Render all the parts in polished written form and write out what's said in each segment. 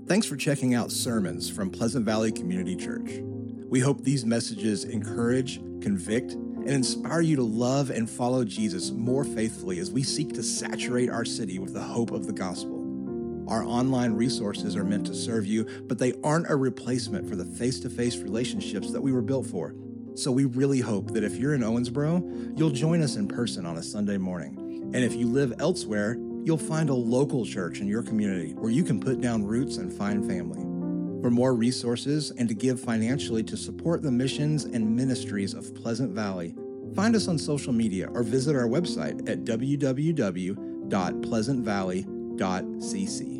Thanks for checking out sermons from Pleasant Valley Community Church. We hope these messages encourage, convict, and inspire you to love and follow Jesus more faithfully as we seek to saturate our city with the hope of the gospel. Our online resources are meant to serve you, but they aren't a replacement for the face-to-face relationships that we were built for. So we really hope that if you're in Owensboro, you'll join us in person on a Sunday morning. And if you live elsewhere, you'll find a local church in your community where you can put down roots and find family. For more resources and to give financially to support the missions and ministries of Pleasant Valley, find us on social media or visit our website at www.pleasantvalley.cc.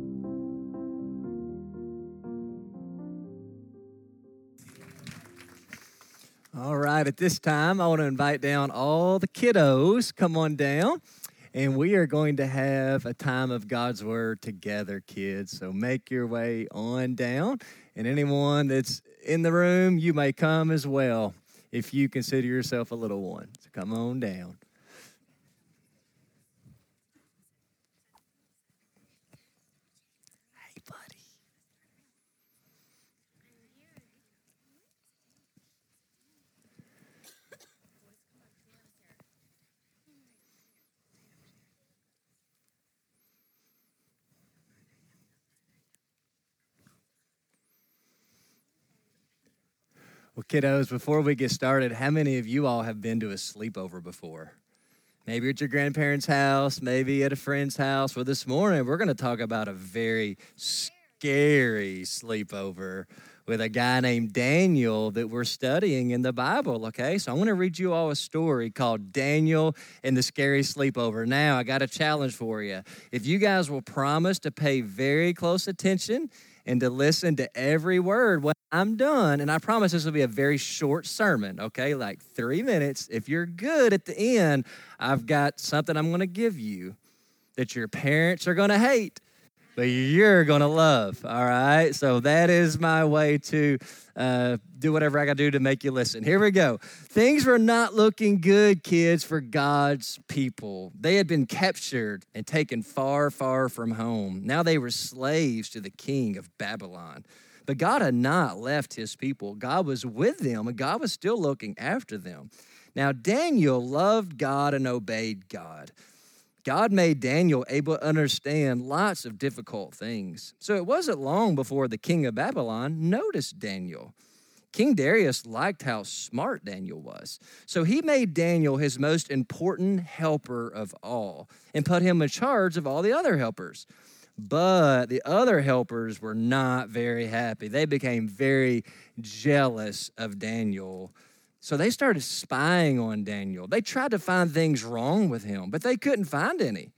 All right, at this time, I want to invite down all the kiddos. Come on down. And we are going to have a time of God's Word together, kids. So make your way on down. And anyone that's in the room, you may come as well if you consider yourself a little one. So come on down. Hey, buddy. Well, kiddos, before we get started, how many of you all have been to a sleepover before? Maybe at your grandparents' house, maybe at a friend's house. Well, this morning, we're going to talk about a very scary sleepover with a guy named Daniel that we're studying in the Bible, okay? So I'm going to read you all a story called Daniel and the Scary Sleepover. Now, I got a challenge for you. If you guys will promise to pay very close attention and to listen to every word when I'm done, and I promise this will be a very short sermon, okay, like 3 minutes. If you're good at the end, I've got something I'm going to give you that your parents are going to hate, but you're going to love, all right? So that is my way to do whatever I got to do to make you listen. Here we go. Things were not looking good, kids, for God's people. They had been captured and taken far, far from home. Now they were slaves to the king of Babylon. But God had not left his people. God was with them, and God was still looking after them. Now, Daniel loved God and obeyed God. God made Daniel able to understand lots of difficult things. So it wasn't long before the king of Babylon noticed Daniel. King Darius liked how smart Daniel was. So he made Daniel his most important helper of all and put him in charge of all the other helpers. But the other helpers were not very happy. They became very jealous of Daniel. So they started spying on Daniel. They tried to find things wrong with him, but they couldn't find any.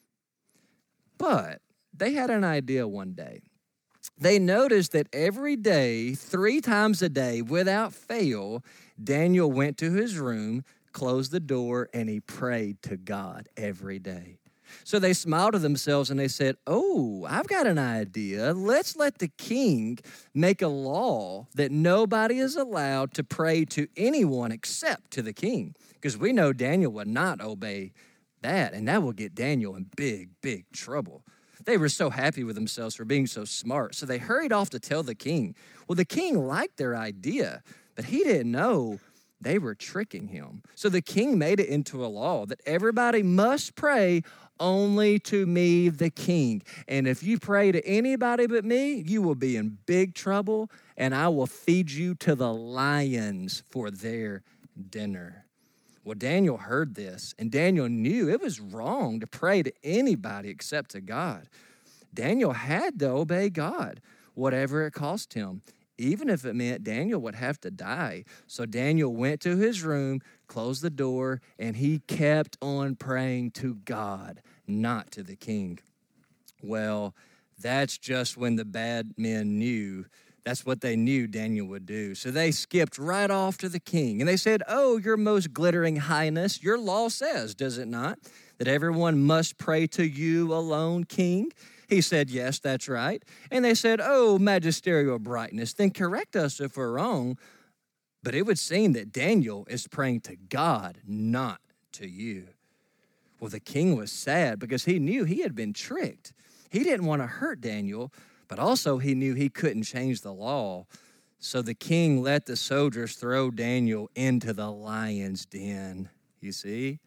But they had an idea one day. They noticed that every day, 3 times a day, without fail, Daniel went to his room, closed the door, and he prayed to God every day. So they smiled to themselves and they said, oh, I've got an idea. Let's let the king make a law that nobody is allowed to pray to anyone except to the king. Because we know Daniel would not obey that, and that will get Daniel in big, big trouble. They were so happy with themselves for being so smart. So they hurried off to tell the king. Well, the king liked their idea, but he didn't know they were tricking him. So the king made it into a law that everybody must pray only to me, the king. And if you pray to anybody but me, you will be in big trouble, and I will feed you to the lions for their dinner. Well, Daniel heard this, and Daniel knew it was wrong to pray to anybody except to God. Daniel had to obey God, whatever it cost him, even if it meant Daniel would have to die. So Daniel went to his room, closed the door, and he kept on praying to God, not to the king. Well, that's just when the bad men knew. That's what they knew Daniel would do. So they skipped right off to the king, and they said, oh, your most glittering highness, your law says, does it not, that everyone must pray to you alone, king? He said, yes, that's right. And they said, oh, magisterial brightness, then correct us if we're wrong. But it would seem that Daniel is praying to God, not to you. Well, the king was sad because he knew he had been tricked. He didn't want to hurt Daniel, But also he knew he couldn't change the law. So the king let the soldiers throw Daniel into the lion's den. You see?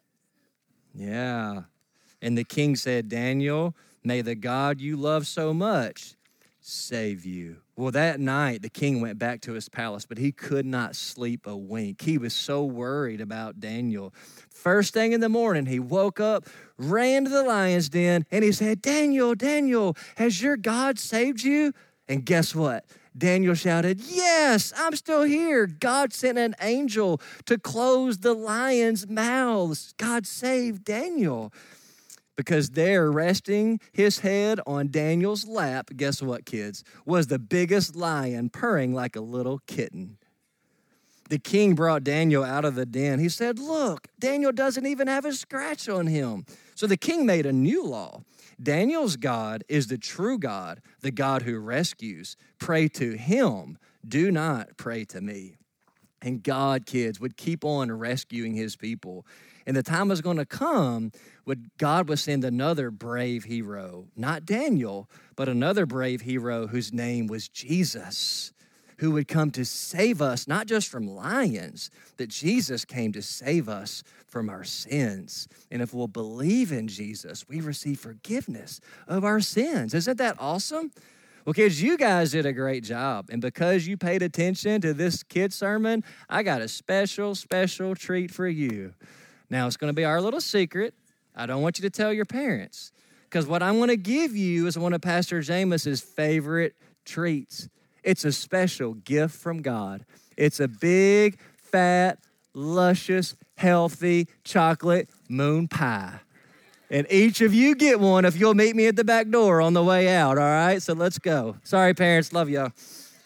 Yeah. And the king said, Daniel, may the God you love so much save you. Well, that night, the king went back to his palace, but he could not sleep a wink. He was so worried about Daniel. First thing in the morning, he woke up, ran to the lion's den, and he said, Daniel, Daniel, has your God saved you? And guess what? Daniel shouted, yes, I'm still here. God sent an angel to close the lions' mouths. God saved Daniel. Because there, resting his head on Daniel's lap, guess what, kids, was the biggest lion purring like a little kitten. The king brought Daniel out of the den. He said, look, Daniel doesn't even have a scratch on him. So the king made a new law. Daniel's God is the true God, the God who rescues. Pray to him. Do not pray to me. And God, kids, would keep on rescuing his people. And the time was going to come when God would send another brave hero, not Daniel, but another brave hero whose name was Jesus, who would come to save us, not just from lions, that Jesus came to save us from our sins. And if we'll believe in Jesus, we receive forgiveness of our sins. Isn't that awesome? Well, kids, you guys did a great job. And because you paid attention to this kid sermon, I got a special treat for you. Now, it's going to be our little secret. I don't want you to tell your parents, because what I'm going to give you is one of Pastor James's favorite treats. It's a special gift from God. It's a big, fat, luscious, healthy chocolate moon pie. And each of you get one if you'll meet me at the back door on the way out, all right? So let's go. Sorry, parents. Love y'all.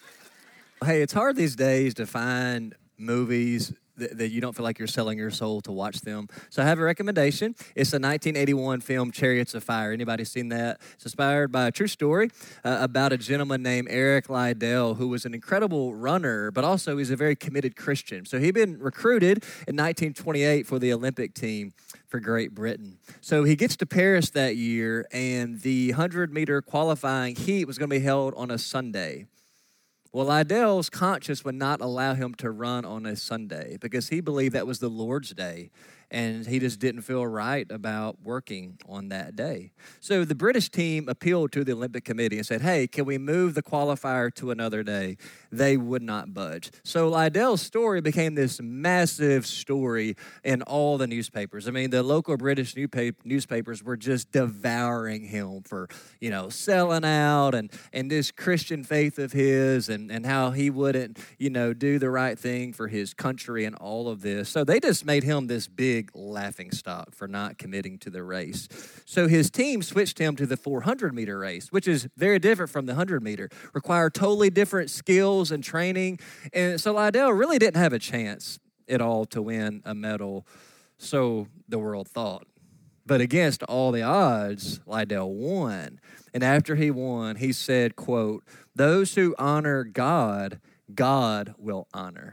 Hey, it's hard these days to find movies that you don't feel like you're selling your soul to watch them. So I have a recommendation. It's a 1981 film, Chariots of Fire. Anybody seen that? It's inspired by a true story about a gentleman named Eric Liddell, who was an incredible runner, but also he's a very committed Christian. So he'd been recruited in 1928 for the Olympic team for Great Britain. So he gets to Paris that year, and the 100-meter qualifying heat was going to be held on a Sunday. Well, Liddell's conscience would not allow him to run on a Sunday because he believed that was the Lord's day, and he just didn't feel right about working on that day. So the British team appealed to the Olympic Committee and said, hey, can we move the qualifier to another day? They would not budge. So Liddell's story became this massive story in all the newspapers. I mean, the local British newspapers were just devouring him for, selling out and this Christian faith of his and how he wouldn't, do the right thing for his country and all of this. So they just made him this big laughingstock for not committing to the race. So his team switched him to the 400-meter race, which is very different from the 100-meter, required totally different skills and training. And so Liddell really didn't have a chance at all to win a medal, so the world thought. But against all the odds, Liddell won. And after he won, he said, quote, those who honor God, God will honor.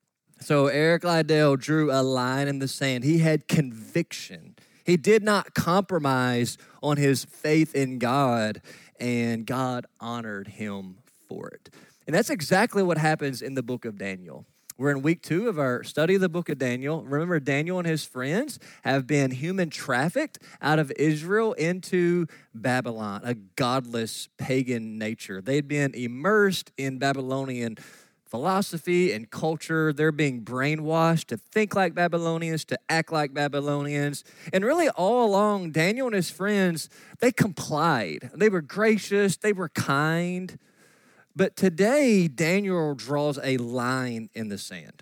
So Eric Liddell drew a line in the sand. He had conviction. He did not compromise on his faith in God, and God honored him for it. And that's exactly what happens in the book of Daniel. We're in week 2 of our study of the book of Daniel. Remember, Daniel and his friends have been human trafficked out of Israel into Babylon, a godless pagan nature. They'd been immersed in Babylonian philosophy and culture. They're being brainwashed to think like Babylonians, to act like Babylonians. And really all along, Daniel and his friends, they complied. They were gracious. They were kind. But today, Daniel draws a line in the sand.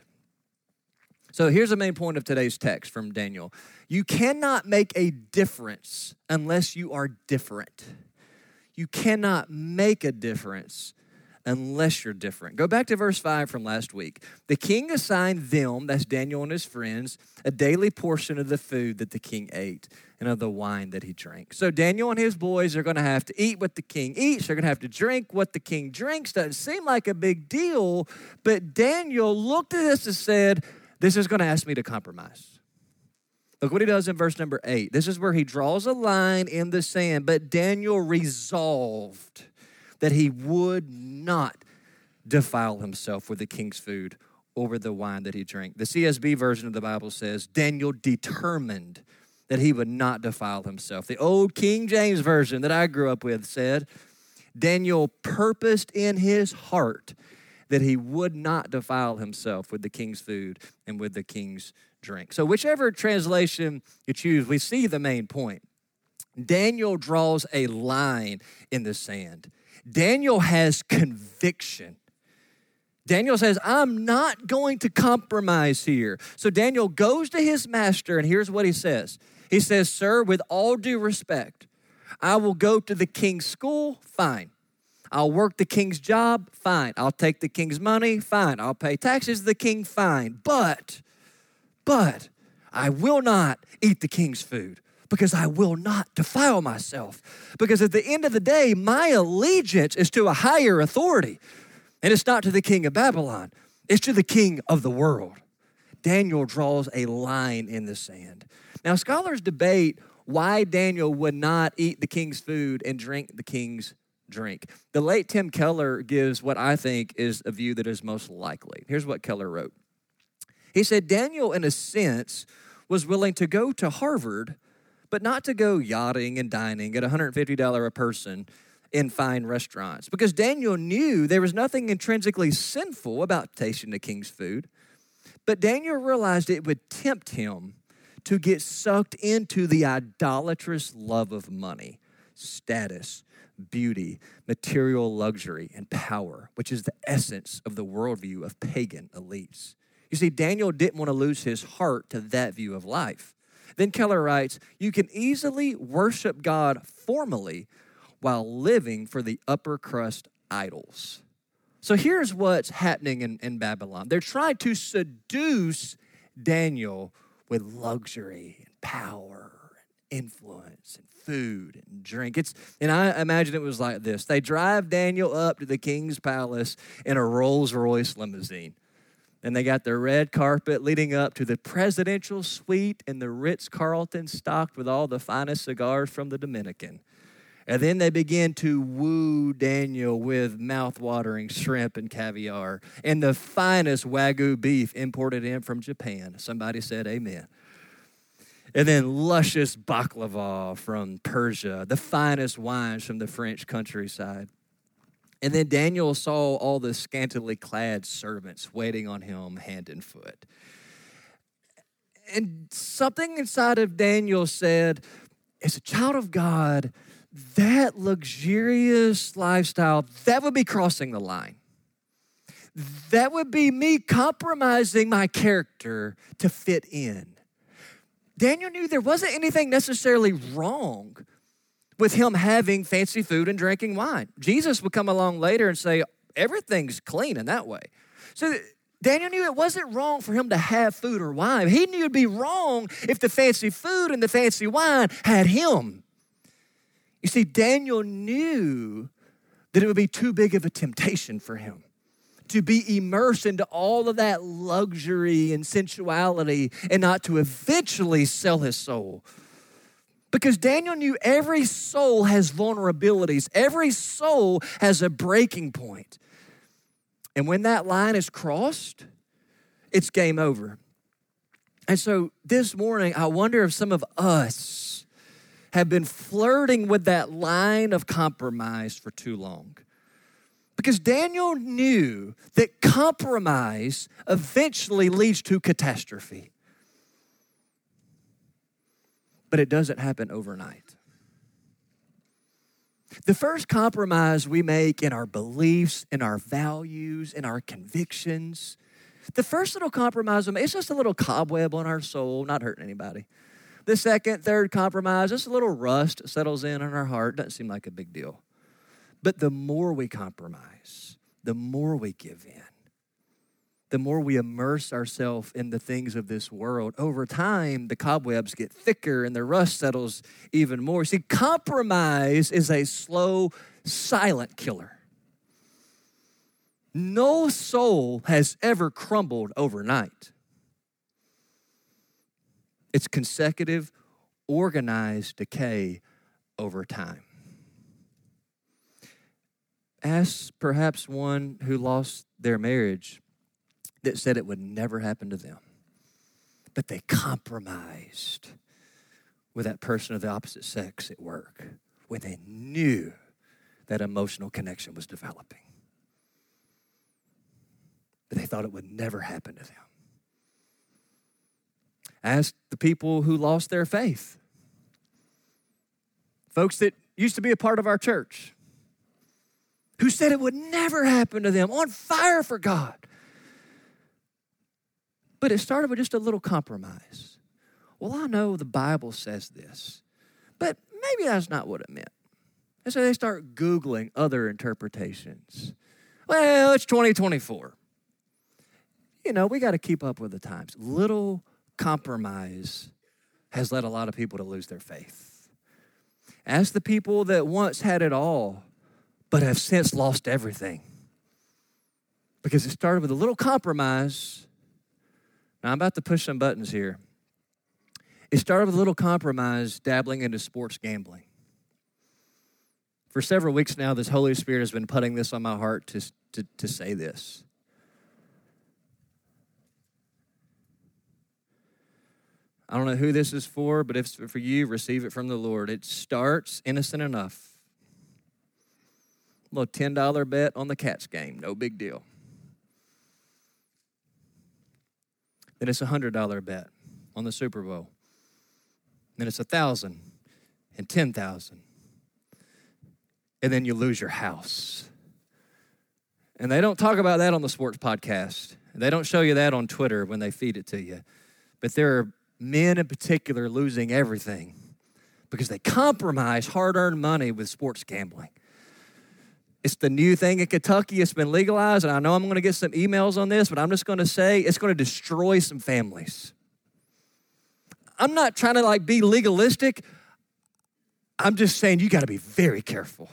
So here's the main point of today's text from Daniel. You cannot make a difference unless you are different. You cannot make a difference unless you're different. Go back to verse 5 from last week. The king assigned them, that's Daniel and his friends, a daily portion of the food that the king ate and of the wine that he drank. So Daniel and his boys are going to have to eat what the king eats. They're going to have to drink what the king drinks. Doesn't seem like a big deal, but Daniel looked at this and said, this is going to ask me to compromise. Look what he does in verse number 8. This is where he draws a line in the sand, but Daniel resolved that he would not defile himself with the king's food or with the wine that he drank. The CSB version of the Bible says, Daniel determined that he would not defile himself. The old King James version that I grew up with said, Daniel purposed in his heart that he would not defile himself with the king's food and with the king's drink. So whichever translation you choose, we see the main point. Daniel draws a line in the sand. Daniel has conviction. Daniel says, I'm not going to compromise here. So Daniel goes to his master, and here's what he says. He says, sir, with all due respect, I will go to the king's school, fine. I'll work the king's job, fine. I'll take the king's money, fine. I'll pay taxes to the king, fine. But I will not eat the king's food because I will not defile myself. Because at the end of the day, my allegiance is to a higher authority. And it's not to the king of Babylon. It's to the king of the world. Daniel draws a line in the sand. Now, scholars debate why Daniel would not eat the king's food and drink the king's drink. The late Tim Keller gives what I think is a view that is most likely. Here's what Keller wrote. He said, Daniel, in a sense, was willing to go to Harvard, but not to go yachting and dining at $150 a person in fine restaurants, because Daniel knew there was nothing intrinsically sinful about tasting the king's food, but Daniel realized it would tempt him to get sucked into the idolatrous love of money, status, beauty, material luxury, and power, which is the essence of the worldview of pagan elites. You see, Daniel didn't want to lose his heart to that view of life. Then Keller writes, you can easily worship God formally while living for the upper crust idols. So here's what's happening in Babylon. They're trying to seduce Daniel with luxury and power and influence and food and drink. And I imagine it was like this. They drive Daniel up to the king's palace in a Rolls-Royce limousine. And they got the red carpet leading up to the presidential suite in the Ritz-Carlton stocked with all the finest cigars from the Dominican. And then they begin to woo Daniel with mouth-watering shrimp and caviar and the finest Wagyu beef imported in from Japan. Somebody said amen. And then luscious baklava from Persia, the finest wines from the French countryside. And then Daniel saw all the scantily clad servants waiting on him hand and foot. And something inside of Daniel said, as a child of God, that luxurious lifestyle, that would be crossing the line. That would be me compromising my character to fit in. Daniel knew there wasn't anything necessarily wrong with him having fancy food and drinking wine. Jesus would come along later and say, everything's clean in that way. So Daniel knew it wasn't wrong for him to have food or wine. He knew it'd be wrong if the fancy food and the fancy wine had him. You see, Daniel knew that it would be too big of a temptation for him to be immersed into all of that luxury and sensuality and not to eventually sell his soul. Because Daniel knew every soul has vulnerabilities. Every soul has a breaking point. And when that line is crossed, it's game over. And so this morning, I wonder if some of us have been flirting with that line of compromise for too long. Because Daniel knew that compromise eventually leads to catastrophe. But it doesn't happen overnight. The first compromise we make in our beliefs, in our values, in our convictions, the first little compromise we make, it's just a little cobweb on our soul, not hurting anybody. The second, third compromise, just a little rust settles in on our heart. Doesn't seem like a big deal. But the more we compromise, the more we give in, the more we immerse ourselves in the things of this world, over time, the cobwebs get thicker and the rust settles even more. See, compromise is a slow, silent killer. No soul has ever crumbled overnight. It's consecutive, organized decay over time. Ask perhaps one who lost their marriage that said it would never happen to them, but they compromised with that person of the opposite sex at work when they knew that emotional connection was developing. But they thought it would never happen to them. Ask the people who lost their faith. Folks that used to be a part of our church, who said it would never happen to them, on fire for God. But it started with just a little compromise. Well, I know the Bible says this, but maybe that's not what it meant. And so they start Googling other interpretations. Well, it's 2024. You know, we got to keep up with the times. Little compromise has led a lot of people to lose their faith. Ask the people that once had it all, but have since lost everything. Because it started with a little compromise. Now, I'm about to push some buttons here. It started with a little compromise, dabbling into sports gambling. For several weeks now, this Holy Spirit has been putting this on my heart to say this. I don't know who this is for, but if it's for you, receive it from the Lord. It starts innocent enough. A little $10 bet on the Cats game, no big deal. Then it's a $100 bet on the Super Bowl. Then it's $1,000 and $10,000. And then you lose your house. And they don't talk about that on the sports podcast. They don't show you that on Twitter when they feed it to you. But there are men in particular losing everything because they compromise hard-earned money with sports gambling. It's the new thing in Kentucky. It's been legalized, and I know I'm going to get some emails on this, but I'm just going to say it's going to destroy some families. I'm not trying to be legalistic. I'm just saying you got to be very careful.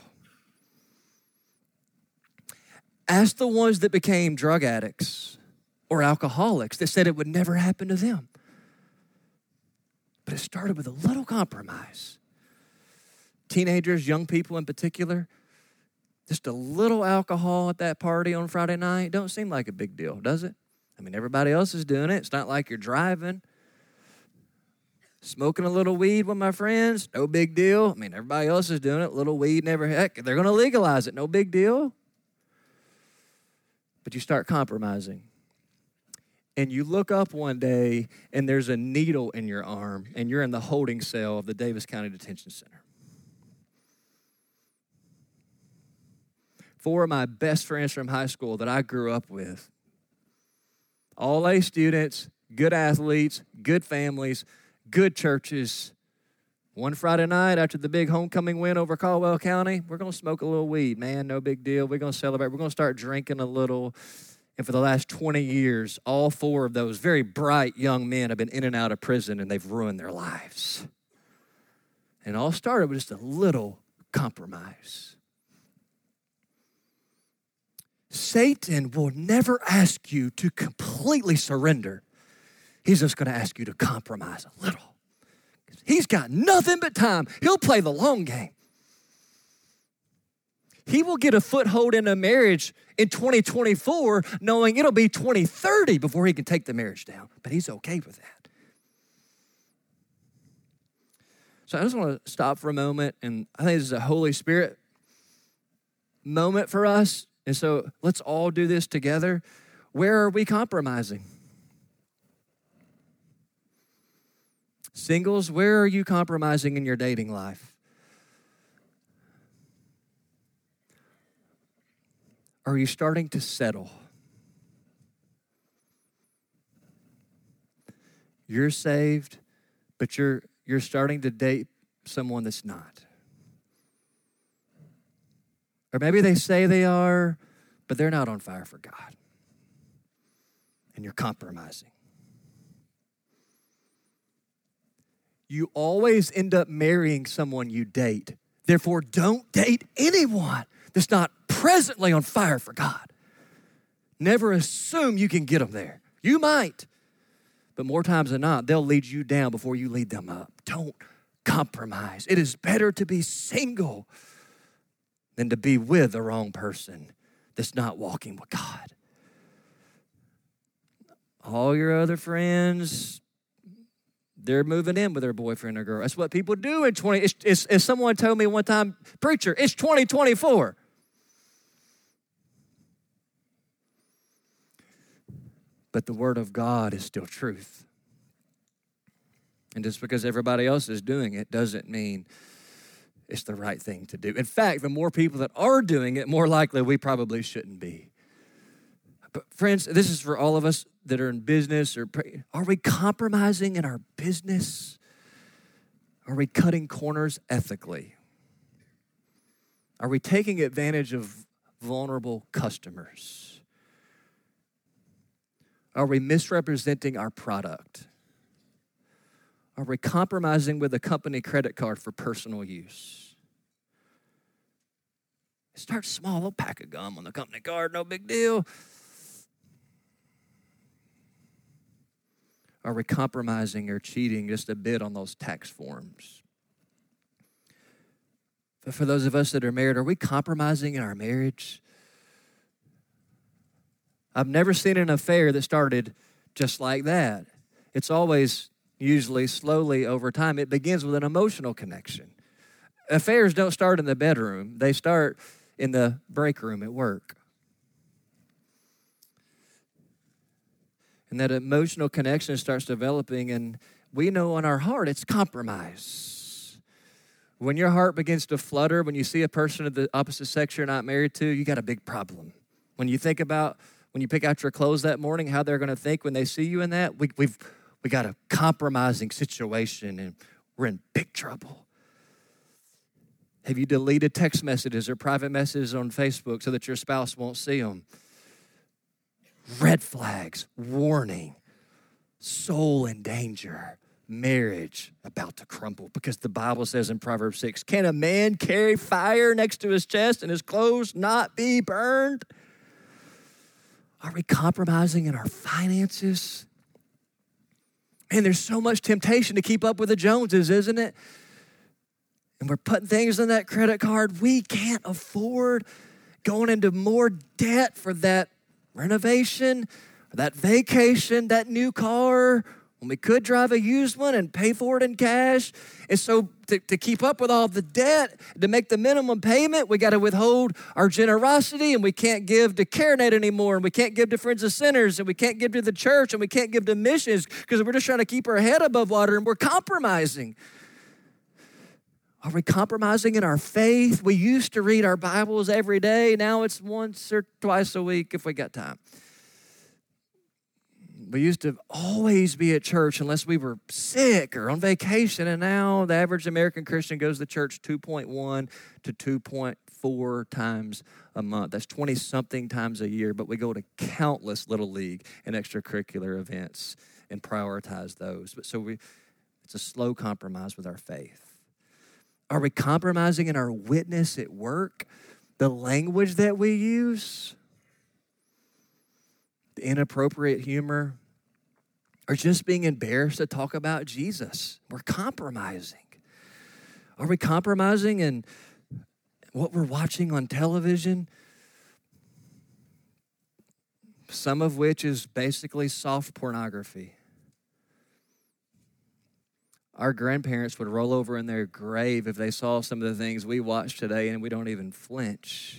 Ask the ones that became drug addicts or alcoholics that said it would never happen to them. But it started with a little compromise. Teenagers, young people in particular, just a little alcohol at that party on Friday night don't seem like a big deal, does it? I mean, everybody else is doing it. It's not like you're driving. Smoking a little weed with my friends, no big deal. I mean, everybody else is doing it. Little weed, never, heck, they're going to legalize it, no big deal. But you start compromising. And you look up one day, and there's a needle in your arm, and you're in the holding cell of the Davis County Detention Center. 4 of my best friends from high school that I grew up with, all A students, good athletes, good families, good churches. One Friday night after the big homecoming win over Caldwell County, we're going to smoke a little weed, man, no big deal. We're going to celebrate. We're going to start drinking a little. And for the last 20 years, all 4 of those very bright young men have been in and out of prison, and they've ruined their lives. And it all started with just a little compromise. Satan will never ask you to completely surrender. He's just going to ask you to compromise a little. He's got nothing but time. He'll play the long game. He will get a foothold in a marriage in 2024 knowing it'll be 2030 before he can take the marriage down. But he's okay with that. So I just want to stop for a moment, and I think this is a Holy Spirit moment for us. And so let's all do this together. Where are we compromising? Singles, where are you compromising in your dating life? Are you starting to settle? You're saved, but you're starting to date someone that's not. Or maybe they say they are, but they're not on fire for God. And you're compromising. You always end up marrying someone you date. Therefore, don't date anyone that's not presently on fire for God. Never assume you can get them there. You might, but more times than not, they'll lead you down before you lead them up. Don't compromise. It is better to be single than to be with the wrong person that's not walking with God. All your other friends, they're moving in with their boyfriend or girl. That's what people do in 20. As someone told me one time, preacher, it's 2024. But the word of God is still truth. And just because everybody else is doing it doesn't mean it's the right thing to do. In fact, the more people that are doing it, more likely we probably shouldn't be. But friends, this is for all of us that are in business. Are we compromising in our business? Are we cutting corners ethically? Are we taking advantage of vulnerable customers? Are we misrepresenting our product? Are we compromising with a company credit card for personal use? Start small, a little pack of gum on the company card, no big deal. Are we compromising or cheating just a bit on those tax forms? But for those of us that are married, are we compromising in our marriage? I've never seen an affair that started just like that. It's always, usually, slowly over time. It begins with an emotional connection. Affairs don't start in the bedroom. They start in the break room at work. And that emotional connection starts developing, and we know in our heart it's compromise. When your heart begins to flutter, when you see a person of the opposite sex you're not married to, you got a big problem. When you think about when you pick out your clothes that morning, how they're going to think when they see you in that, we got a compromising situation, and we're in big trouble. Have you deleted text messages or private messages on Facebook so that your spouse won't see them? Red flags, warning, soul in danger, marriage about to crumble. Because the Bible says in Proverbs 6, can a man carry fire next to his chest and his clothes not be burned? Are we compromising in our finances? And there's so much temptation to keep up with the Joneses, isn't it? And we're putting things on that credit card we can't afford, going into more debt for that renovation, that vacation, that new car, when we could drive a used one and pay for it in cash. And so to keep up with all the debt, to make the minimum payment, we got to withhold our generosity, and we can't give to CareNet anymore, and we can't give to Friends of Sinners, and we can't give to the church, and we can't give to missions because we're just trying to keep our head above water, and we're compromising. Are we compromising in our faith? We used to read our Bibles every day. Now it's once or twice a week if we got time. We used to always be at church unless we were sick or on vacation, and now the average American Christian goes to church 2.1 to 2.4 times a month. That's 20-something times a year, but we go to countless Little League and extracurricular events and prioritize those. But it's a slow compromise with our faith. Are we compromising in our witness at work? The language that we use? The inappropriate humor? Or just being embarrassed to talk about Jesus? We're compromising. Are we compromising in what we're watching on television? Some of which is basically soft pornography. Our grandparents would roll over in their grave if they saw some of the things we watch today, and we don't even flinch.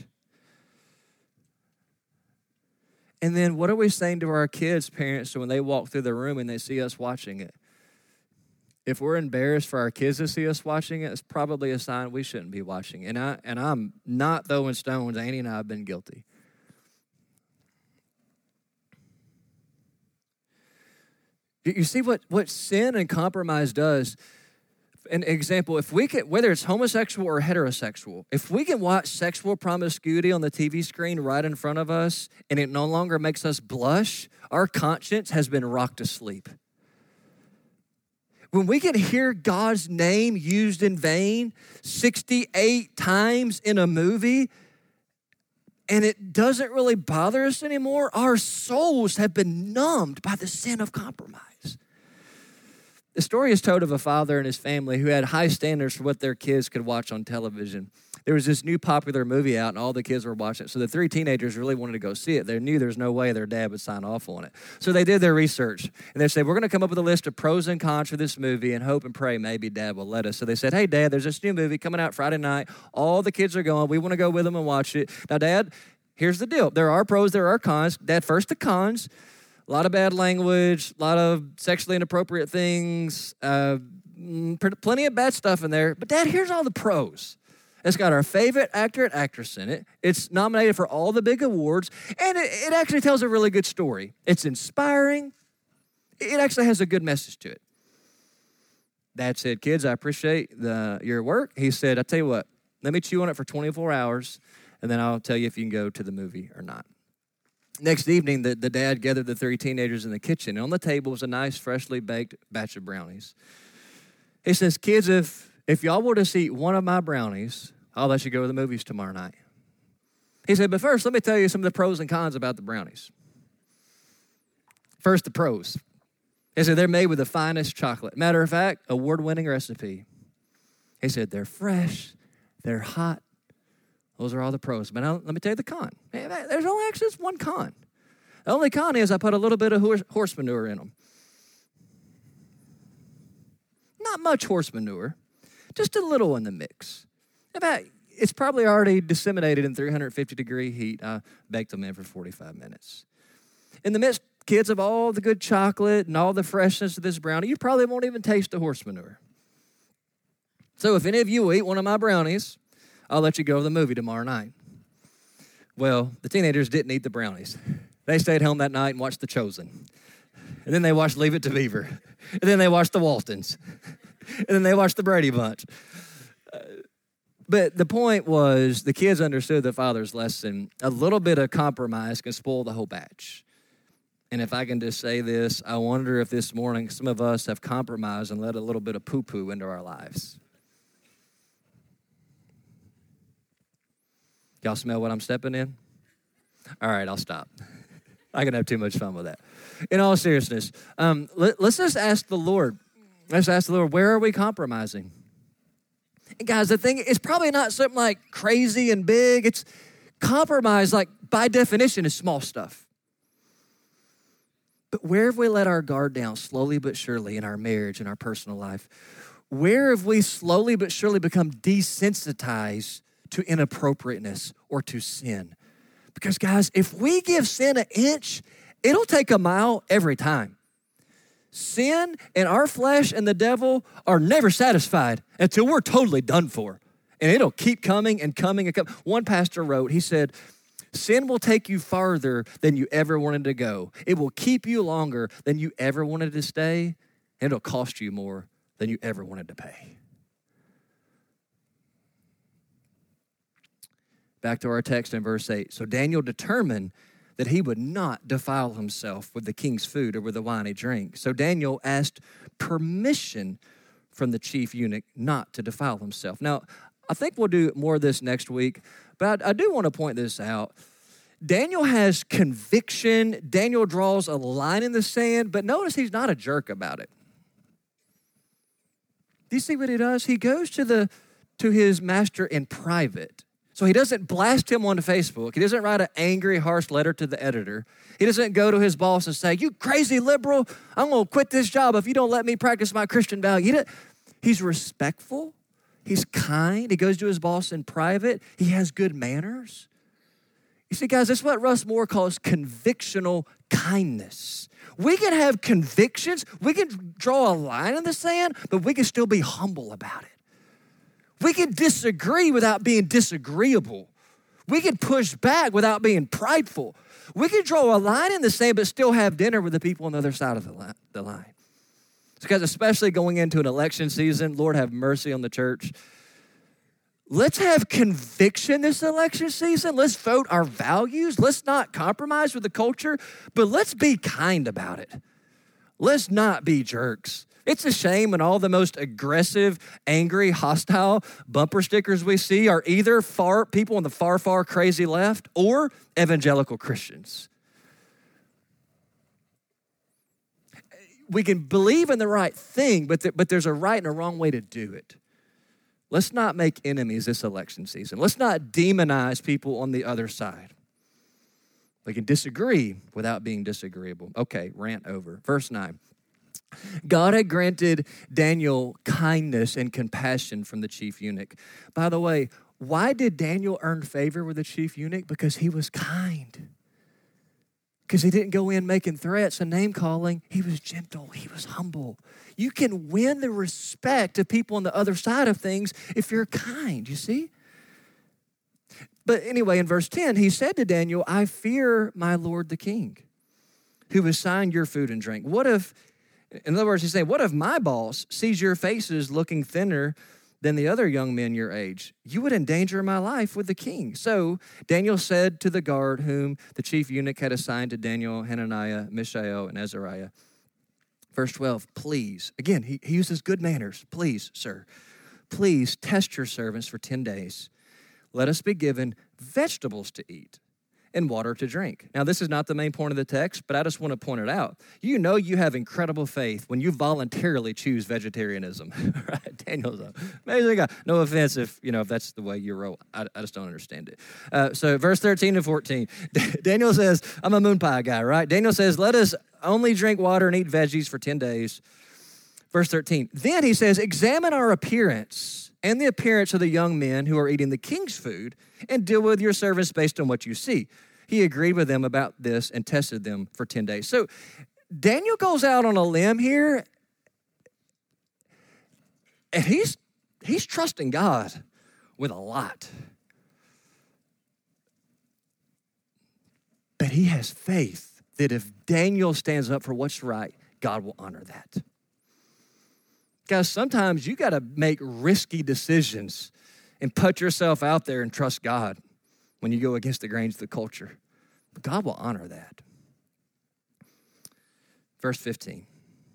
And then what are we saying to our kids' parents when they walk through the room and they see us watching it? If we're embarrassed for our kids to see us watching it, it's probably a sign we shouldn't be watching. And I'm not throwing stones. Annie and I have been guilty. You see what sin and compromise does? An example, if we can, whether it's homosexual or heterosexual, if we can watch sexual promiscuity on the TV screen right in front of us and it no longer makes us blush, our conscience has been rocked to sleep. When we can hear God's name used in vain 68 times in a movie and it doesn't really bother us anymore, our souls have been numbed by the sin of compromise. The story is told of a father and his family who had high standards for what their kids could watch on television. there was this new popular movie out and all the kids were watching it. So the three teenagers really wanted to go see it. They knew there's no way their dad would sign off on it. So they did their research and they said, we're going to come up with a list of pros and cons for this movie and hope and pray maybe dad will let us. So they said, hey, Dad, there's this new movie coming out Friday night. All the kids are going. We want to go with them and watch it. Now, Dad, here's the deal. There are pros, there are cons. Dad, first the cons. A lot of bad language, a lot of sexually inappropriate things, plenty of bad stuff in there. But Dad, here's all the pros. It's got our favorite actor and actress in it. It's nominated for all the big awards. And it actually tells a really good story. It's inspiring. It actually has a good message to it. Dad said, kids, I appreciate your work. He said, I tell you what, let me chew on it for 24 hours, and then I'll tell you if you can go to the movie or not. Next evening, the dad gathered the three teenagers in the kitchen, and on the table was a nice, freshly baked batch of brownies. He says, kids, if y'all were to eat one of my brownies, I'll let you go to the movies tomorrow night. He said, but first, let me tell you some of the pros and cons about the brownies. First, the pros. He said, they're made with the finest chocolate. Matter of fact, award-winning recipe. He said, they're fresh, they're hot. Those are all the pros. But now, let me tell you the con. There's only actually just one con. The only con is I put a little bit of horse manure in them. Not much horse manure, just a little in the mix. In fact, it's probably already disseminated in 350-degree heat. I baked them in for 45 minutes. In the midst, kids, of all the good chocolate and all the freshness of this brownie, you probably won't even taste the horse manure. So if any of you will eat one of my brownies, I'll let you go to the movie tomorrow night. Well, the teenagers didn't eat the brownies. They stayed home that night and watched The Chosen. And then they watched Leave It to Beaver. And then they watched The Waltons. And then they watched The Brady Bunch. But the point was, the kids understood the father's lesson. A little bit of compromise can spoil the whole batch. And if I can just say this, I wonder if this morning some of us have compromised and let a little bit of poo-poo into our lives. Y'all smell what I'm stepping in? All right, I'll stop. I can have too much fun with that. In all seriousness, let's just ask the Lord. Let's ask the Lord, where are we compromising? And guys, the thing is probably not something like crazy and big. It's compromise, like by definition, is small stuff. But where have we let our guard down slowly but surely in our marriage and our personal life? Where have we slowly but surely become desensitized to inappropriateness or to sin? Because guys, if we give sin an inch, it'll take a mile every time. Sin and our flesh and the devil are never satisfied until we're totally done for. And it'll keep coming and coming and coming. One pastor wrote, he said, sin will take you farther than you ever wanted to go. It will keep you longer than you ever wanted to stay. And it'll cost you more than you ever wanted to pay. Back to our text in verse 8. So Daniel determined that he would not defile himself with the king's food or with the wine he drank. So Daniel asked permission from the chief eunuch not to defile himself. Now, I think we'll do more of this next week, but I do want to point this out. Daniel has conviction. Daniel draws a line in the sand, but notice he's not a jerk about it. Do you see what he does? He goes to his master in private. So he doesn't blast him on Facebook. He doesn't write an angry, harsh letter to the editor. He doesn't go to his boss and say, you crazy liberal, I'm going to quit this job if you don't let me practice my Christian value. He's respectful. He's kind. He goes to his boss in private. He has good manners. You see, guys, that's what Russ Moore calls convictional kindness. We can have convictions. We can draw a line in the sand, but we can still be humble about it. We can disagree without being disagreeable. We can push back without being prideful. We can draw a line in the sand, but still have dinner with the people on the other side of the line. Because especially going into an election season, Lord have mercy on the church. Let's have conviction this election season. Let's vote our values. Let's not compromise with the culture, but let's be kind about it. Let's not be jerks. It's a shame when all the most aggressive, angry, hostile bumper stickers we see are either people on the far, far crazy left or evangelical Christians. We can believe in the right thing, but there's a right and a wrong way to do it. Let's not make enemies this election season. Let's not demonize people on the other side. We can disagree without being disagreeable. Okay, rant over. Verse 9. God had granted Daniel kindness and compassion from the chief eunuch. By the way, why did Daniel earn favor with the chief eunuch? Because he was kind. Because he didn't go in making threats and name calling. He was gentle. He was humble. You can win the respect of people on the other side of things if you're kind, you see? But anyway, in verse 10, he said to Daniel, I fear my lord the king, who assigned your food and drink. What if, in other words, he's saying, what if my boss sees your faces looking thinner than the other young men your age? You would endanger my life with the king. So Daniel said to the guard whom the chief eunuch had assigned to Daniel, Hananiah, Mishael, and Azariah. Verse 12, please. Again, he uses good manners. Please, sir, please test your servants for 10 days. Let us be given vegetables to eat and water to drink. Now, this is not the main point of the text, but I just want to point it out. You know you have incredible faith when you voluntarily choose vegetarianism, right? Daniel's an amazing guy. No offense if that's the way you roll. I just don't understand it. So verse 13 and 14, Daniel says, I'm a moon pie guy, right? Daniel says, let us only drink water and eat veggies for 10 days. Verse 13, then he says, examine our appearance and the appearance of the young men who are eating the king's food, and deal with your servants based on what you see. He agreed with them about this and tested them for 10 days. So Daniel goes out on a limb here, and he's trusting God with a lot. But he has faith that if Daniel stands up for what's right, God will honor that. Guys, sometimes you got to make risky decisions and put yourself out there and trust God when you go against the grains of the culture. But God will honor that. Verse 15.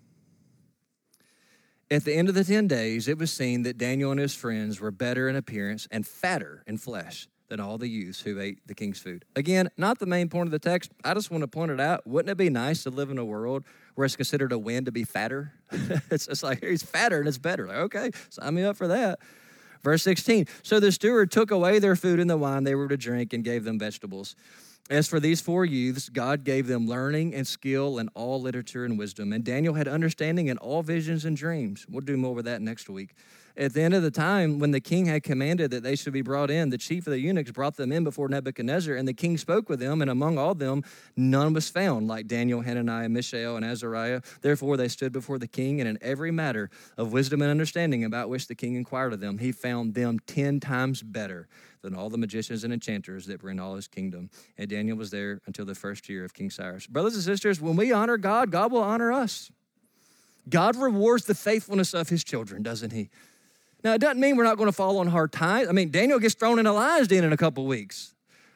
At the end of the 10 days, it was seen that Daniel and his friends were better in appearance and fatter in flesh than all the youths who ate the king's food. Again, not the main point of the text. I just want to point it out. Wouldn't it be nice to live in a world where it's considered a win to be fatter? It's like, he's fatter and it's better. Like, okay, sign me up for that. Verse 16, so the steward took away their food and the wine they were to drink and gave them vegetables. As for these 4 youths, God gave them learning and skill in all literature and wisdom. And Daniel had understanding in all visions and dreams. We'll do more with that next week. At the end of the time, when the king had commanded that they should be brought in, the chief of the eunuchs brought them in before Nebuchadnezzar, and the king spoke with them, and among all them, none was found like Daniel, Hananiah, Mishael, and Azariah. Therefore, they stood before the king, and in every matter of wisdom and understanding about which the king inquired of them, he found them 10 times better than all the magicians and enchanters that were in all his kingdom. And Daniel was there until the first year of King Cyrus. Brothers and sisters, when we honor God, God will honor us. God rewards the faithfulness of his children, doesn't he? Now, it doesn't mean we're not going to fall on hard times. I mean, Daniel gets thrown in a lion's den in a couple weeks.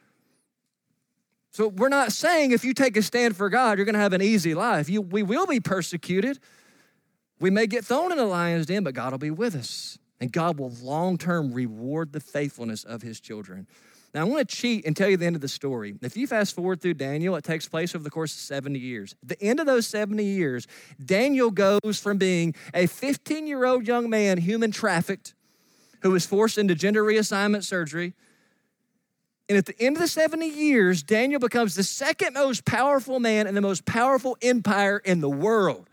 So we're not saying if you take a stand for God, you're going to have an easy life. We will be persecuted. We may get thrown in a lion's den, but God will be with us. And God will long-term reward the faithfulness of his children. Now, I want to cheat and tell you the end of the story. If you fast forward through Daniel, it takes place over the course of 70 years. At the end of those 70 years, Daniel goes from being a 15-year-old young man, human trafficked, who was forced into gender reassignment surgery. And at the end of the 70 years, Daniel becomes the second most powerful man in the most powerful empire in the world.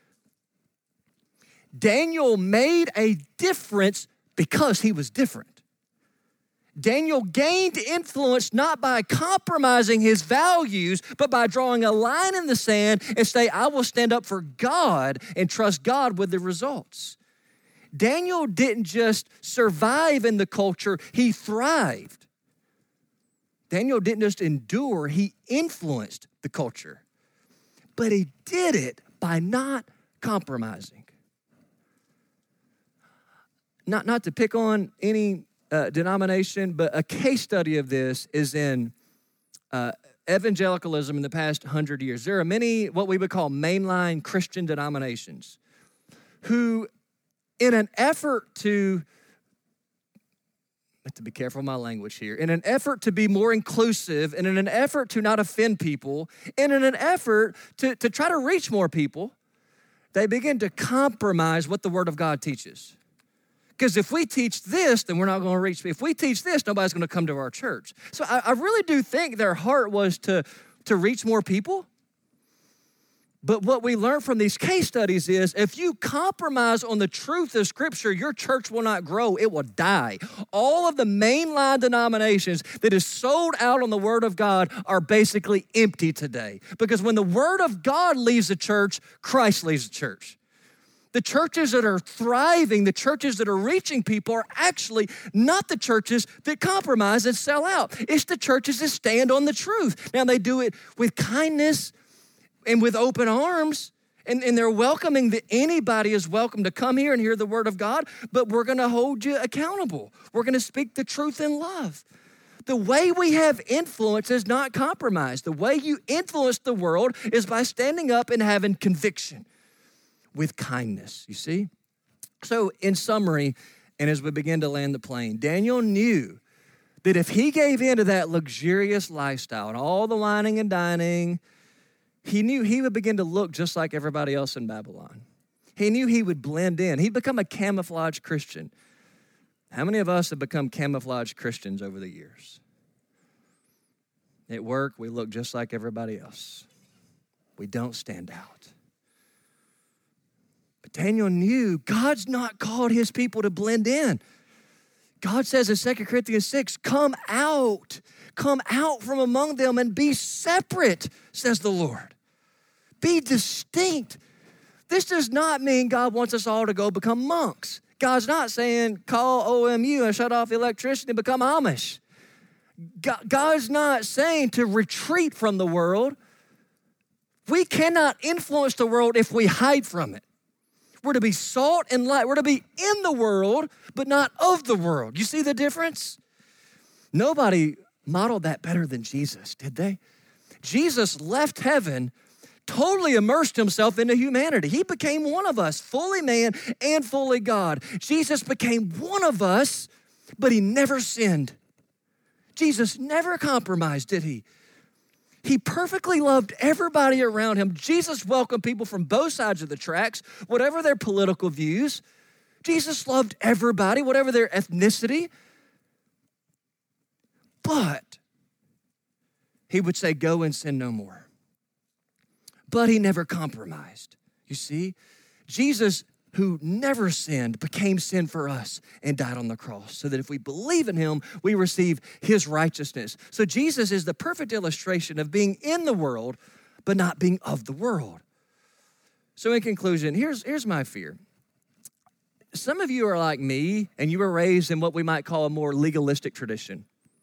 Daniel made a difference because he was different. Daniel gained influence not by compromising his values, but by drawing a line in the sand and say, I will stand up for God and trust God with the results. Daniel didn't just survive in the culture, he thrived. Daniel didn't just endure, he influenced the culture. But he did it by not compromising. Not to pick on any denomination, but a case study of this is in evangelicalism in the past 100 years. There are many what we would call mainline Christian denominations who, in an effort to, I have to be careful of my language here, in an effort to be more inclusive, and in an effort to not offend people, and in an effort to try to reach more people, they begin to compromise what the Word of God teaches. Because if we teach this, then we're not going to reach people. If we teach this, nobody's going to come to our church. So I really do think their heart was to reach more people. But what we learn from these case studies is if you compromise on the truth of Scripture, your church will not grow. It will die. All of the mainline denominations that is sold out on the Word of God are basically empty today. Because when the Word of God leaves the church, Christ leaves the church. The churches that are thriving, the churches that are reaching people are actually not the churches that compromise and sell out. It's the churches that stand on the truth. Now, they do it with kindness and with open arms, and they're welcoming that anybody is welcome to come here and hear the Word of God, but we're going to hold you accountable. We're going to speak the truth in love. The way we have influence is not compromise. The way you influence the world is by standing up and having conviction with kindness, you see? So in summary, and as we begin to land the plane, Daniel knew that if he gave in to that luxurious lifestyle and all the wining and dining, he knew he would begin to look just like everybody else in Babylon. He knew he would blend in. He'd become a camouflage Christian. How many of us have become camouflage Christians over the years? At work, we look just like everybody else. We don't stand out. But Daniel knew God's not called his people to blend in. God says in 2 Corinthians 6, come out from among them and be separate, says the Lord. Be distinct. This does not mean God wants us all to go become monks. God's not saying call OMU and shut off the electricity and become Amish. God's not saying to retreat from the world. We cannot influence the world if we hide from it. We're to be salt and light. We're to be in the world, but not of the world. You see the difference? Nobody modeled that better than Jesus, did they? Jesus left heaven, totally immersed himself into humanity. He became one of us, fully man and fully God. Jesus became one of us, but he never sinned. Jesus never compromised, did he? He perfectly loved everybody around him. Jesus welcomed people from both sides of the tracks, whatever their political views. Jesus loved everybody, whatever their ethnicity. But he would say, go and sin no more. But he never compromised. You see, Jesus, who never sinned, became sin for us and died on the cross so that if we believe in him, we receive his righteousness. So Jesus is the perfect illustration of being in the world, but not being of the world. So in conclusion, here's my fear. Some of you are like me, and you were raised in what we might call a more legalistic tradition.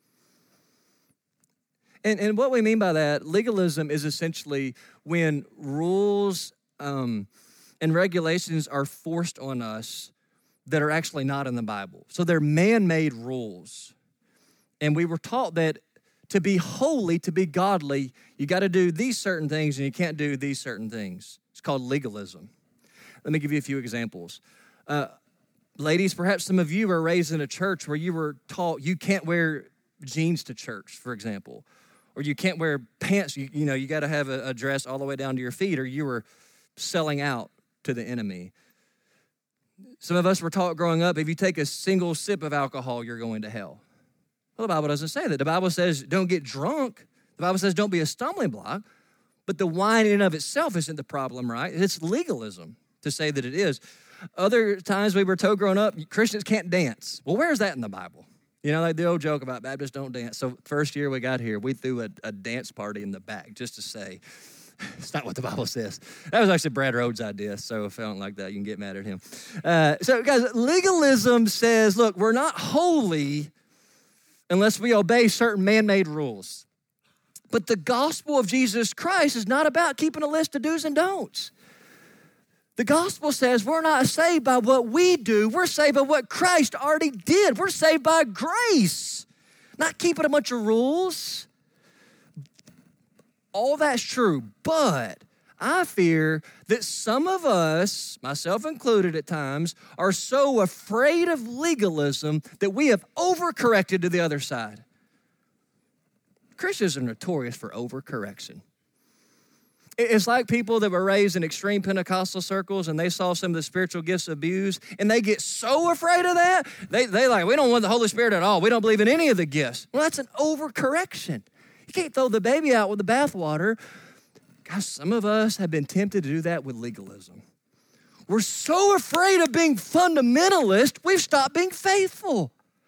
And what we mean by that, legalism is essentially when rules and regulations are forced on us that are actually not in the Bible. So they're man-made rules. And we were taught that to be holy, to be godly, you got to do these certain things and you can't do these certain things. It's called legalism. Let me give you a few examples. Ladies, perhaps some of you were raised in a church where you were taught you can't wear jeans to church, for example. Or you can't wear pants, you got to have a dress all the way down to your feet, or you were selling out to the enemy. Some of us were taught growing up, if you take a single sip of alcohol, you're going to hell. Well, the Bible doesn't say that. The Bible says don't get drunk. The Bible says don't be a stumbling block. But the wine in and of itself isn't the problem, right? It's legalism to say that it is. Other times we were told growing up, Christians can't dance. Well, where's that in the Bible? You know, like the old joke about Baptists don't dance. So first year we got here, we threw a dance party in the back just to say, it's not what the Bible says. That was actually Brad Rhodes' idea, so if I don't like that, you can get mad at him. So guys, legalism says, look, we're not holy unless we obey certain man-made rules. But the gospel of Jesus Christ is not about keeping a list of do's and don'ts. The gospel says we're not saved by what we do. We're saved by what Christ already did. We're saved by grace, not keeping a bunch of rules. All that's true, but I fear that some of us, myself included at times, are so afraid of legalism that we have overcorrected to the other side. Christians are notorious for overcorrection. It's like people that were raised in extreme Pentecostal circles and they saw some of the spiritual gifts abused and they get so afraid of that, they like, we don't want the Holy Spirit at all. We don't believe in any of the gifts. Well, that's an overcorrection. You can't throw the baby out with the bathwater. Guys, some of us have been tempted to do that with legalism. We're so afraid of being fundamentalist, we've stopped being faithful.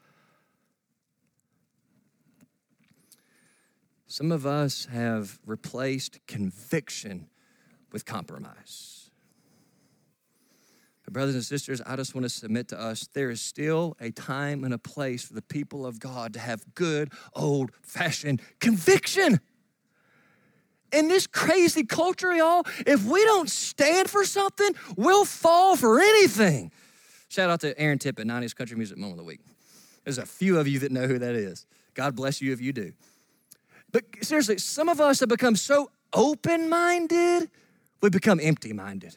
Some of us have replaced conviction with compromise. But brothers and sisters, I just want to submit to us, there is still a time and a place for the people of God to have good, old-fashioned conviction. In this crazy culture, y'all, if we don't stand for something, we'll fall for anything. Shout out to Aaron Tippett, 90s Country Music Moment of the Week. There's a few of you that know who that is. God bless you if you do. But seriously, some of us have become so open-minded, we become empty-minded.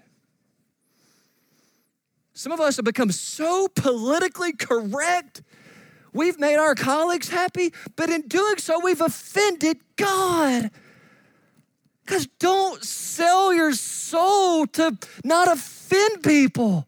Some of us have become so politically correct, we've made our colleagues happy, but in doing so, we've offended God. Because don't sell your soul to not offend people.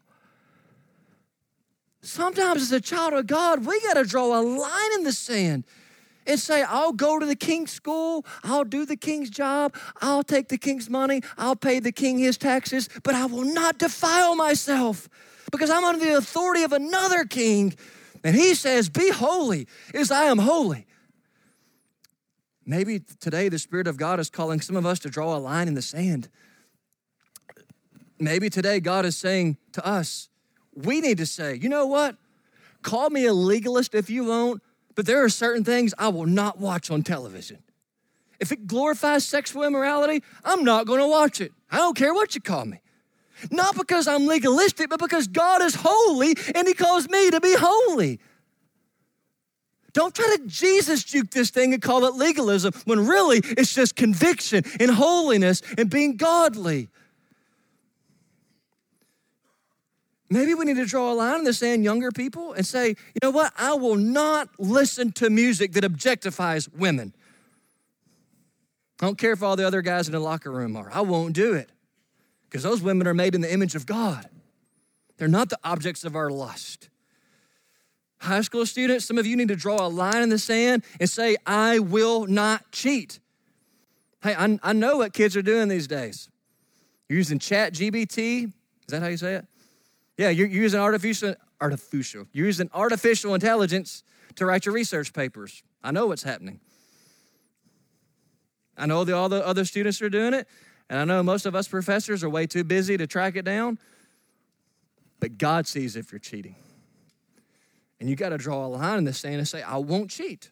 Sometimes as a child of God, we got to draw a line in the sand and say, I'll go to the king's school, I'll do the king's job, I'll take the king's money, I'll pay the king his taxes, but I will not defile myself because I'm under the authority of another king. And he says, be holy as I am holy. Maybe today the Spirit of God is calling some of us to draw a line in the sand. Maybe today God is saying to us, we need to say, you know what? Call me a legalist if you want, but there are certain things I will not watch on television. If it glorifies sexual immorality, I'm not going to watch it. I don't care what you call me. Not because I'm legalistic, but because God is holy and he calls me to be holy. Don't try to Jesus juke this thing and call it legalism when really it's just conviction and holiness and being godly. Maybe we need to draw a line in the sand, younger people, and say, you know what? I will not listen to music that objectifies women. I don't care if all the other guys in the locker room are. I won't do it because those women are made in the image of God. They're not the objects of our lust. High school students, some of you need to draw a line in the sand and say, I will not cheat. Hey, I know what kids are doing these days. You're using ChatGPT. Is that how you say it? Yeah, you're using artificial. You're using artificial intelligence to write your research papers. I know what's happening. I know all the other students are doing it, and I know most of us professors are way too busy to track it down, but God sees if you're cheating. And you got to draw a line in the sand and say, I won't cheat.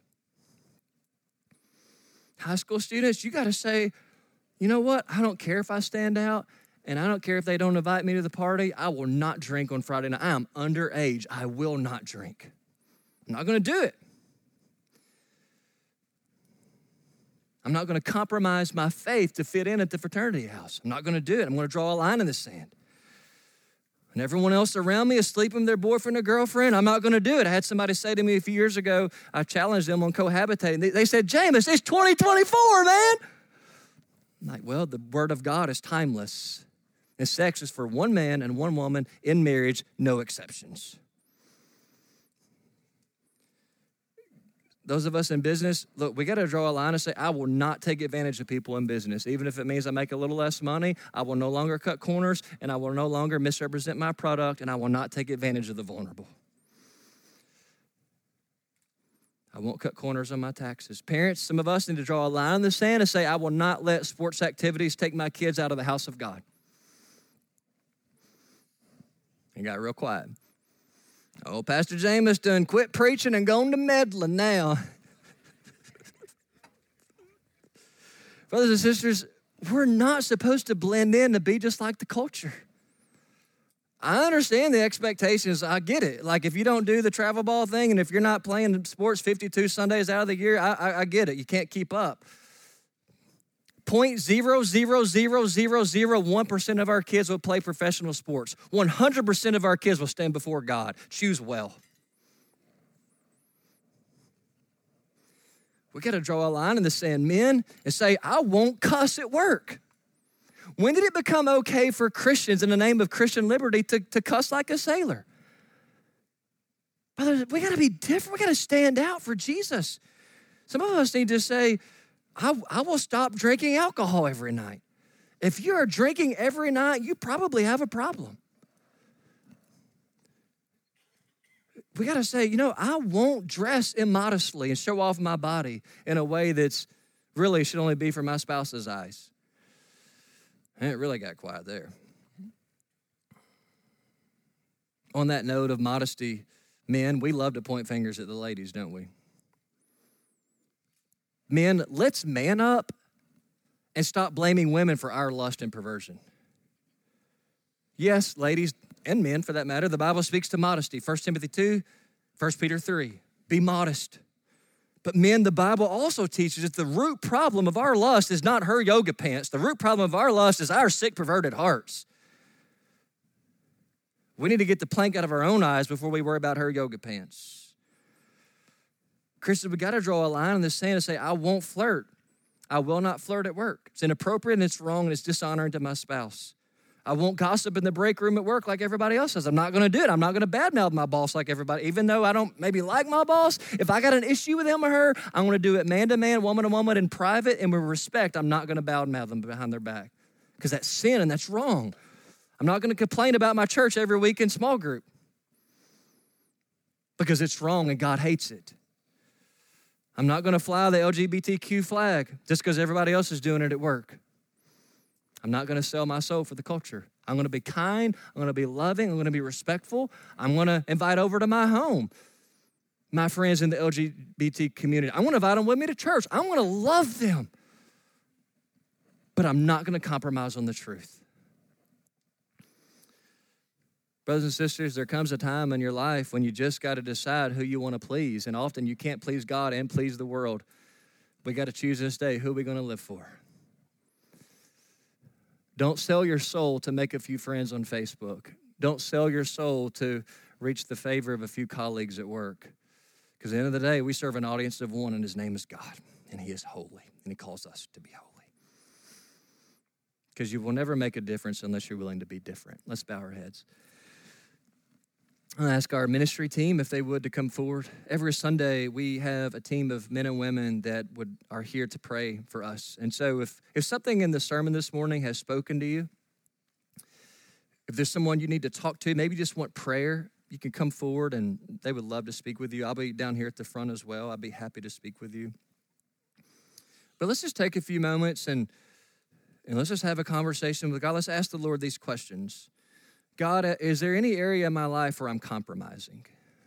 High school students, you got to say, you know what? I don't care if I stand out. And I don't care if they don't invite me to the party. I will not drink on Friday night. I am underage. I will not drink. I'm not going to do it. I'm not going to compromise my faith to fit in at the fraternity house. I'm not going to do it. I'm going to draw a line in the sand. And everyone else around me is sleeping with their boyfriend or girlfriend. I'm not going to do it. I had somebody say to me a few years ago, I challenged them on cohabitating. They said, James, it's 2024, man. I'm like, well, the word of God is timeless. And sex is for one man and one woman in marriage, no exceptions. Those of us in business, look, we got to draw a line and say, I will not take advantage of people in business. Even if it means I make a little less money, I will no longer cut corners, and I will no longer misrepresent my product, and I will not take advantage of the vulnerable. I won't cut corners on my taxes. Parents, some of us need to draw a line in the sand and say, I will not let sports activities take my kids out of the house of God. It got real quiet. Oh, Pastor James done quit preaching and gone to meddling now. Brothers and sisters, we're not supposed to blend in to be just like the culture. I understand the expectations. I get it. Like if you don't do the travel ball thing and if you're not playing sports 52 Sundays out of the year, I get it. You can't keep up. 0.00001% of our kids will play professional sports. 100% of our kids will stand before God. Choose well. We got to draw a line in the sand, men, and say, I won't cuss at work. When did it become okay for Christians in the name of Christian liberty to cuss like a sailor? Brothers, we got to be different. We got to stand out for Jesus. Some of us need to say, I will stop drinking alcohol every night. If you are drinking every night, you probably have a problem. We got to say, I won't dress immodestly and show off my body in a way that's really should only be for my spouse's eyes. And it really got quiet there. On that note of modesty, men, we love to point fingers at the ladies, don't we? Men, let's man up and stop blaming women for our lust and perversion. Yes, ladies and men, for that matter, the Bible speaks to modesty. 1 Timothy 2, 1 Peter 3, be modest. But men, the Bible also teaches that the root problem of our lust is not her yoga pants. The root problem of our lust is our sick, perverted hearts. We need to get the plank out of our own eyes before we worry about her yoga pants. Christians, we got to draw a line in the sand and say, I won't flirt. I will not flirt at work. It's inappropriate and it's wrong and it's dishonoring to my spouse. I won't gossip in the break room at work like everybody else does. I'm not going to do it. I'm not going to badmouth my boss like everybody. Even though I don't maybe like my boss, if I got an issue with him or her, I'm going to do it man to man, woman to woman, in private and with respect. I'm not going to badmouth them behind their back because that's sin and that's wrong. I'm not going to complain about my church every week in small group because it's wrong and God hates it. I'm not going to fly the LGBTQ flag just because everybody else is doing it at work. I'm not going to sell my soul for the culture. I'm going to be kind. I'm going to be loving. I'm going to be respectful. I'm going to invite over to my home my friends in the LGBT community. I'm going to invite them with me to church. I'm going to love them. But I'm not going to compromise on the truth. Brothers and sisters, there comes a time in your life when you just got to decide who you want to please. And often you can't please God and please the world. We got to choose this day, who are we going to live for? Don't sell your soul to make a few friends on Facebook. Don't sell your soul to reach the favor of a few colleagues at work. Because at the end of the day, we serve an audience of one, and his name is God. And he is holy, and he calls us to be holy. Because you will never make a difference unless you're willing to be different. Let's bow our heads. I'll ask our ministry team if they would to come forward. Every Sunday, we have a team of men and women that are here to pray for us. And so if something in the sermon this morning has spoken to you, if there's someone you need to talk to, maybe you just want prayer, you can come forward and they would love to speak with you. I'll be down here at the front as well. I'd be happy to speak with you. But let's just take a few moments and let's just have a conversation with God. Let's ask the Lord these questions. God, is there any area in my life where I'm compromising?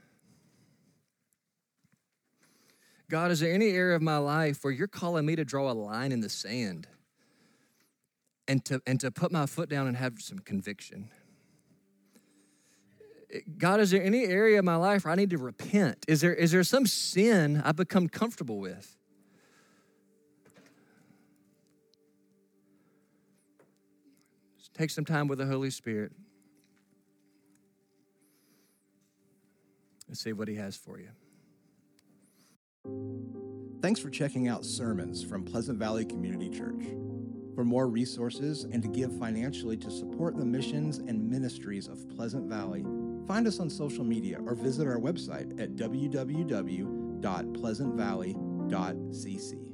God, is there any area of my life where you're calling me to draw a line in the sand and to put my foot down and have some conviction? God, is there any area of my life where I need to repent? Is there some sin I've become comfortable with? Just take some time with the Holy Spirit. Let's see what he has for you. Thanks for checking out sermons from Pleasant Valley Community Church. For more resources and to give financially to support the missions and ministries of Pleasant Valley, find us on social media or visit our website at www.pleasantvalley.cc.